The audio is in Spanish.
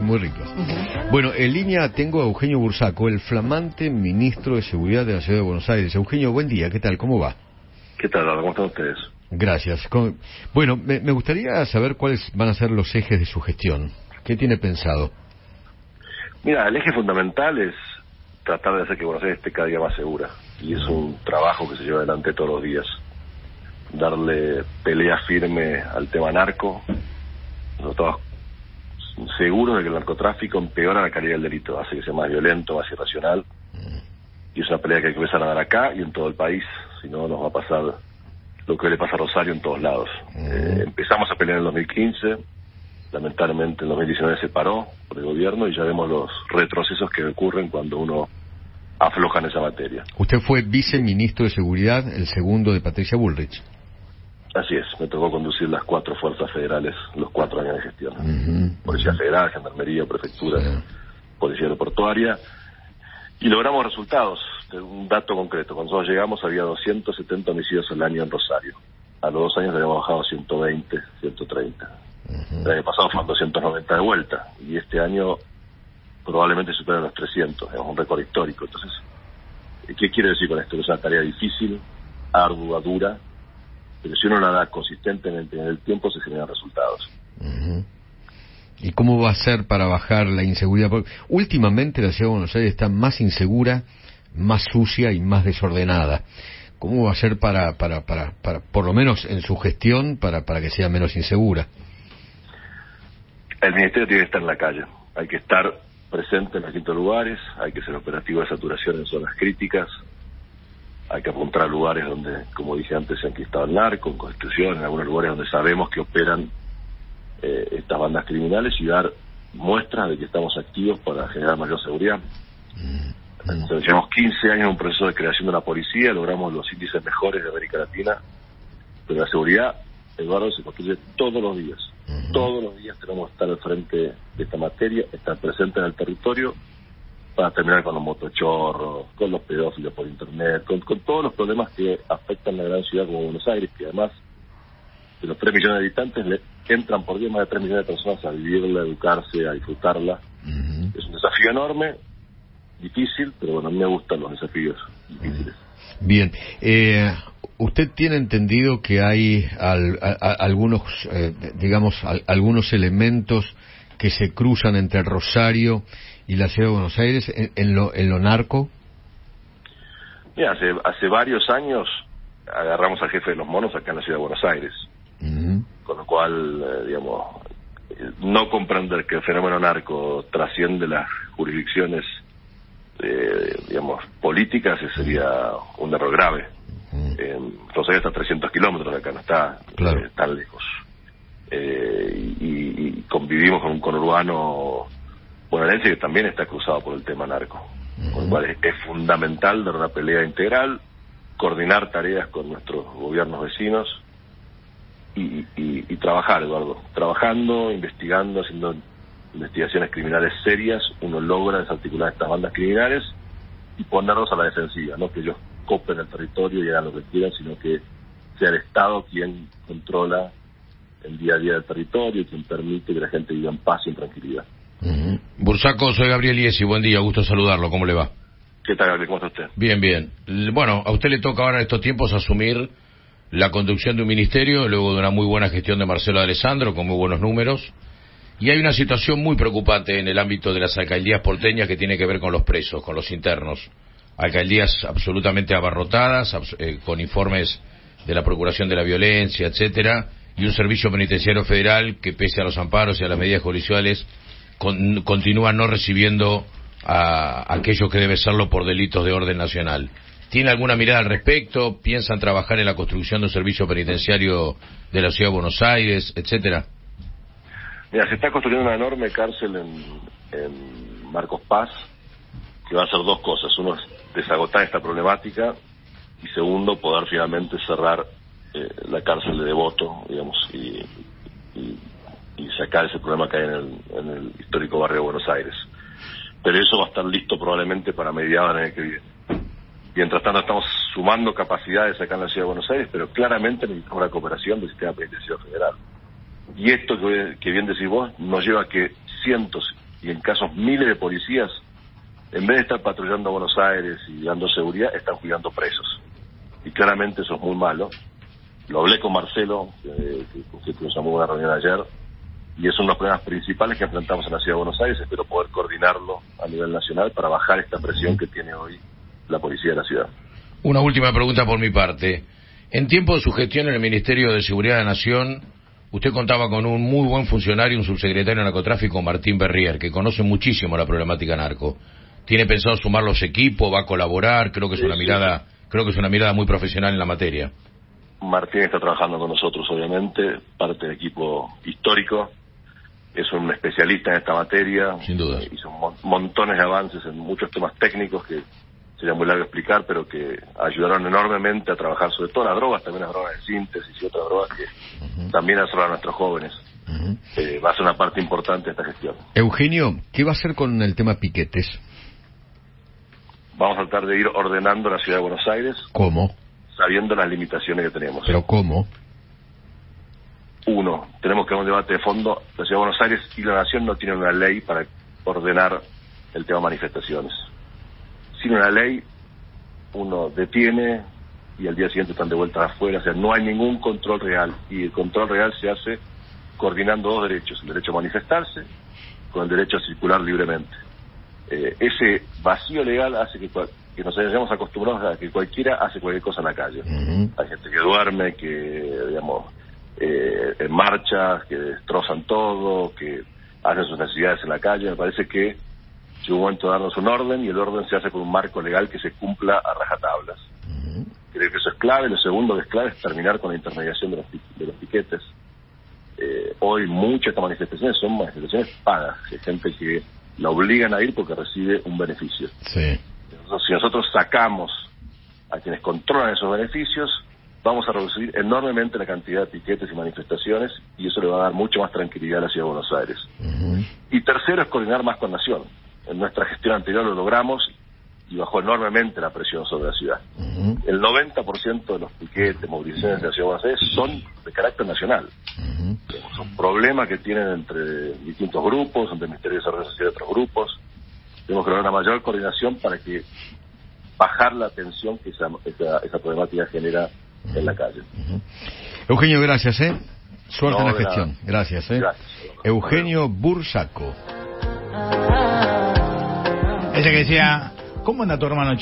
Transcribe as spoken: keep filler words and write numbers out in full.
muy ricas. Uh-huh. Bueno, en línea tengo a Eugenio Bursaco, el flamante ministro de Seguridad de la Ciudad de Buenos Aires. Eugenio, buen día, ¿qué tal? ¿Cómo va? ¿Qué tal? ¿Cómo están ustedes? Gracias. Bueno, me, me gustaría saber cuáles van a ser los ejes de su gestión. ¿Qué tiene pensado? Mira, el eje fundamental es tratar de hacer que Buenos Aires esté cada día más segura. Y es un trabajo que se lleva adelante todos los días. Darle pelea firme al tema narco. Nosotros estamos seguros de que el narcotráfico empeora la calidad del delito, hace que sea más violento, más irracional. Y es una pelea que hay que empezar a dar acá y en todo el país. Si no, nos va a pasar lo que le pasa a Rosario en todos lados. Eh, empezamos a pelear en el dos mil quince. Lamentablemente en dos mil diecinueve se paró por el gobierno y ya vemos los retrocesos que ocurren cuando uno afloja en esa materia. Usted fue viceministro de Seguridad, el segundo de Patricia Bullrich. Así es, me tocó conducir las cuatro fuerzas federales, los cuatro años de gestión. Uh-huh. Policía Federal, Gendarmería, Prefectura, sí. Policía Aeroportuaria. Y logramos resultados. Un dato concreto, cuando nosotros llegamos había doscientos setenta homicidios al año en Rosario. A los dos años habíamos bajado a ciento veinte, ciento treinta. Uh-huh. El año pasado fueron doscientos noventa de vuelta. Y este año probablemente superen los trescientos. Es un récord histórico. Entonces, ¿qué quiere decir con esto? Que es una tarea difícil, ardua, dura, pero si uno la da consistentemente en el tiempo se generan resultados. Uh-huh. ¿Y cómo va a ser para bajar la inseguridad? Porque últimamente la ciudad de Buenos Aires está más insegura, más sucia y más desordenada. ¿Cómo va a ser para, para, para, para por lo menos en su gestión, para, para que sea menos insegura? El Ministerio tiene que estar en la calle. Hay que estar presente en los distintos lugares, hay que ser operativo de saturación en zonas críticas, hay que apuntar a lugares donde, como dije antes, se han enquistado el narco, en Constitución, en algunos lugares donde sabemos que operan eh, estas bandas criminales y dar muestras de que estamos activos para generar mayor seguridad. Mm. Entonces, llevamos quince años en un proceso de creación de una policía, logramos los índices mejores de América Latina, pero la seguridad, Eduardo, se construye todos los días. Uh-huh. Todos los días tenemos que estar al frente de esta materia, estar presente en el territorio para terminar con los motochorros, con los pedófilos por internet, con, con todos los problemas que afectan a la gran ciudad como Buenos Aires, que además de los tres millones de habitantes le entran por día más de tres millones de personas a vivirla, a educarse, a disfrutarla. Uh-huh. Es un desafío enorme, difícil, pero bueno, a mí me gustan los desafíos difíciles. Bien, eh, ¿usted tiene entendido que hay al, a, a, algunos, eh, digamos, a, algunos elementos que se cruzan entre Rosario y la ciudad de Buenos Aires en, en, lo, en lo narco? Mira, hace, hace varios años agarramos al jefe de los monos acá en la ciudad de Buenos Aires, uh-huh. Con lo cual, eh, digamos, no comprender que el fenómeno narco trasciende las jurisdicciones Eh, digamos, políticas sería un error grave. Uh-huh. Eh, Rosario está a trescientos kilómetros de acá, no está claro. eh, tan lejos. Eh, y, y convivimos con un conurbano bonaerense que también está cruzado por el tema narco. Uh-huh. Con lo cual es, es fundamental dar una pelea integral, coordinar tareas con nuestros gobiernos vecinos y, y, y trabajar, Eduardo. Trabajando, investigando, haciendo investigaciones criminales serias, uno logra desarticular estas bandas criminales y ponerlos a la defensiva, no que ellos copen el territorio y hagan lo que quieran, sino que sea el Estado quien controla el día a día del territorio y quien permite que la gente viva en paz y en tranquilidad. Uh-huh. Bursaco, soy Gabriel Iesi, buen día, gusto saludarlo, ¿cómo le va? ¿Qué tal, Gabriel? ¿Cómo está usted? Bien, bien. Bueno, a usted le toca ahora en estos tiempos asumir la conducción de un ministerio, luego de una muy buena gestión de Marcelo de Alessandro, con muy buenos números. Y hay una situación muy preocupante en el ámbito de las alcaldías porteñas que tiene que ver con los presos, con los internos. Alcaldías absolutamente abarrotadas, abs- eh, con informes de la Procuración de la Violencia, etcétera, y un servicio penitenciario federal que, pese a los amparos y a las medidas judiciales, con, continúa no recibiendo a, a aquellos que debe serlo por delitos de orden nacional. ¿Tiene alguna mirada al respecto? ¿Piensan trabajar en la construcción de un servicio penitenciario de la Ciudad de Buenos Aires, etcétera? Mira, se está construyendo una enorme cárcel en, en Marcos Paz, que va a hacer dos cosas. Uno es desagotar esta problemática y segundo, poder finalmente cerrar eh, la cárcel de Devoto, digamos, y, y, y sacar ese problema que hay en el, en el histórico barrio de Buenos Aires. Pero eso va a estar listo probablemente para mediados del año que viene. Mientras tanto estamos sumando capacidades acá en la Ciudad de Buenos Aires, pero claramente necesitamos la cooperación del sistema penitenciario federal. Y esto que, que bien decís vos nos lleva a que cientos y en casos miles de policías, en vez de estar patrullando a Buenos Aires y dando seguridad, están cuidando presos. Y claramente eso es muy malo. Lo hablé con Marcelo, eh, que tuvimos una muy buena reunión ayer, y es uno de los problemas principales que enfrentamos en la Ciudad de Buenos Aires. Espero poder coordinarlo a nivel nacional para bajar esta presión que tiene hoy la policía de la ciudad. Una última pregunta por mi parte. En tiempo de su gestión en el Ministerio de Seguridad de la Nación, usted contaba con un muy buen funcionario, un subsecretario de narcotráfico, Martín Berrier, que conoce muchísimo la problemática narco. ¿Tiene pensado sumar los equipos? ¿Va a colaborar? Creo que es sí, una sí. mirada, creo que es una mirada muy profesional en la materia. Martín está trabajando con nosotros, obviamente, parte del equipo histórico. Es un especialista en esta materia. Sin duda. Eh, hizo mon- montones de avances en muchos temas técnicos que sería muy largo explicar, pero que ayudaron enormemente a trabajar sobre todo las drogas, también las drogas de síntesis y otras drogas que uh-huh. también asesoran a nuestros jóvenes. Uh-huh. Eh, va a ser una parte importante de esta gestión. Eugenio, ¿qué va a hacer con el tema piquetes? Vamos a tratar de ir ordenando la Ciudad de Buenos Aires. ¿Cómo? Sabiendo las limitaciones que tenemos. ¿Pero cómo? Uno, tenemos que dar un debate de fondo. La Ciudad de Buenos Aires y la Nación no tienen una ley para ordenar el tema manifestaciones. Sin una ley, uno detiene y al día siguiente están de vuelta afuera. O sea, no hay ningún control real. Y el control real se hace coordinando dos derechos. El derecho a manifestarse con el derecho a circular libremente. Eh, ese vacío legal hace que, que nos hayamos acostumbrados a que cualquiera hace cualquier cosa en la calle. Uh-huh. Hay gente que duerme, que, digamos, eh, en marchas, que destrozan todo, que hacen sus necesidades en la calle. Me parece que llegó un momento de darnos un orden, y el orden se hace con un marco legal que se cumpla a rajatablas. Uh-huh. Creo que eso es clave. Lo segundo que es clave es terminar con la intermediación de los, de los piquetes. Eh, hoy muchas de estas manifestaciones son manifestaciones pagas. Hay gente que la obligan a ir porque recibe un beneficio. Sí. Entonces, si nosotros sacamos a quienes controlan esos beneficios, vamos a reducir enormemente la cantidad de piquetes y manifestaciones, y eso le va a dar mucho más tranquilidad a la Ciudad de Buenos Aires. Uh-huh. Y tercero es coordinar más con Nación. En nuestra gestión anterior lo logramos y bajó enormemente la presión sobre la ciudad. Uh-huh. El noventa por ciento de los piquetes, movilizaciones de la Ciudad de Buenos Aires son de carácter nacional. Uh-huh. Son problemas que tienen entre distintos grupos, entre el Ministerio de Desarrollo Social y otros grupos. Tenemos que lograr una mayor coordinación para que bajar la tensión que esa, esa, esa problemática genera uh-huh. en la calle. Uh-huh. Eugenio, gracias, ¿eh? Suerte no, en la gestión. Nada. Gracias, ¿eh? Gracias. Eugenio Bursaco. Ese que decía, ¿cómo anda tu hermano?